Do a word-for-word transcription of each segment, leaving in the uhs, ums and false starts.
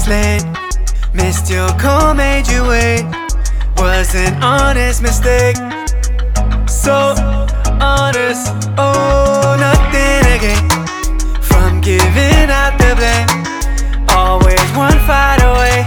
explain. Missed your call, made you wait. Was an honest mistake. So honest, oh, nothing again. From giving out the blame, always one fight away.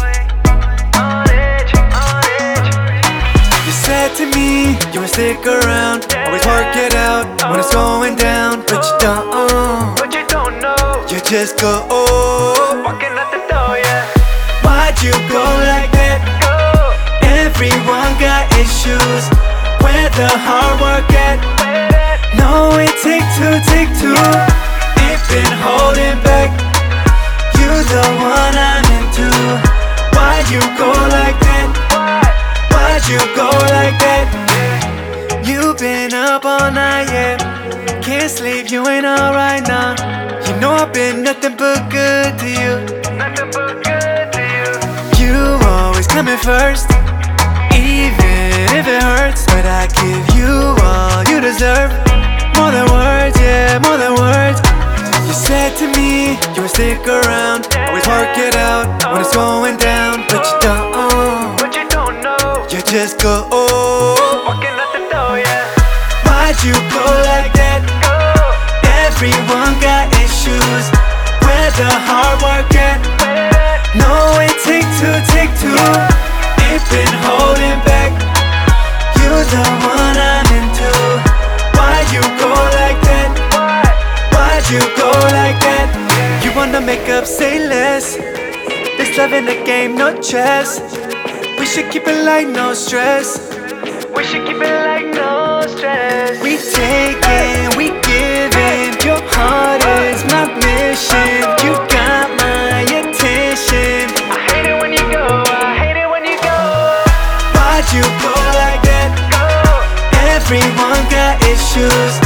You said to me you would stick around, always work it out when it's going down. But you don't, But you don't know. you just go, oh. Walking out the door, yeah. Why'd you go like that? Go. Everyone got issues. Where the hard work at? No, it take two, take two. Ain't been holding back. You the one I'm into. Why'd you go like that? Why'd you go like that? You've been up all night, yeah. Can't sleep, you ain't alright now. You know I've been nothing but good to you. Nothing but good to you. You always coming first, even if it hurts. But I give you all you deserve. More than words, yeah, more than words. You said to me you would stick around, always work it out when it's going down. But you don't, But you don't know. you just go, oh. Walking out the door, yeah. Why'd you go like that? Go. Everyone got issues. Where the hard work at? No, it take two, take two. Ain't been holding back. You're the one I'm into. Why'd you go like that? Why'd you go like that? You wanna make up, say less. This love in the game, no chess. We should keep it like no stress. We should keep it like no stress. We taking, we giving. Your heart is my mission. You got my attention. I hate it when you go. I hate it when you go. Why'd you go like that? Go. Everyone got issues.